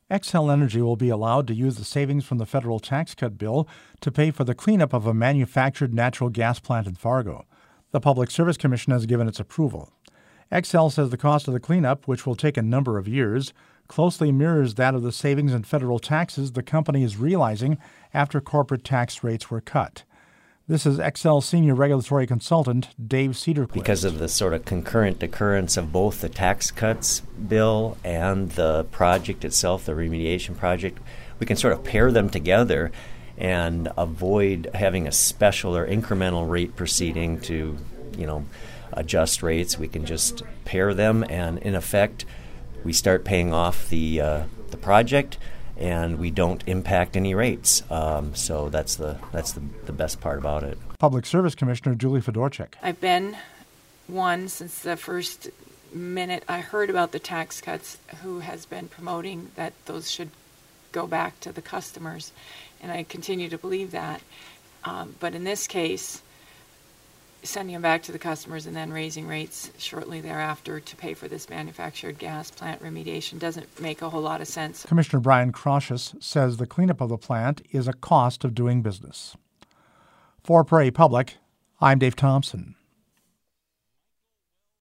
Xcel Energy will be allowed to use the savings from the federal tax cut bill to pay for the cleanup of a manufactured natural gas plant in Fargo. The Public Service Commission has given its approval. Xcel says the cost of the cleanup, which will take a number of years, closely mirrors that of the savings in federal taxes the company is realizing after corporate tax rates were cut. This is Xcel Senior Regulatory Consultant Dave Cederquist. Because of the sort of concurrent occurrence of both the tax cuts bill and the project itself, the remediation project, we can sort of pair them together and avoid having a special or incremental rate proceeding to, adjust rates. We can just pair them, and in effect, we start paying off the project, and we don't impact any rates. So that's the best part about it. Public Service Commissioner Julie Fedorchak. I've been one since the first minute I heard about the tax cuts who has been promoting that those should go back to the customers, and I continue to believe that. But in this case, sending them back to the customers and then raising rates shortly thereafter to pay for this manufactured gas plant remediation doesn't make a whole lot of sense. Commissioner Brian Kraushus says the cleanup of the plant is a cost of doing business. For Prairie Public, I'm Dave Thompson.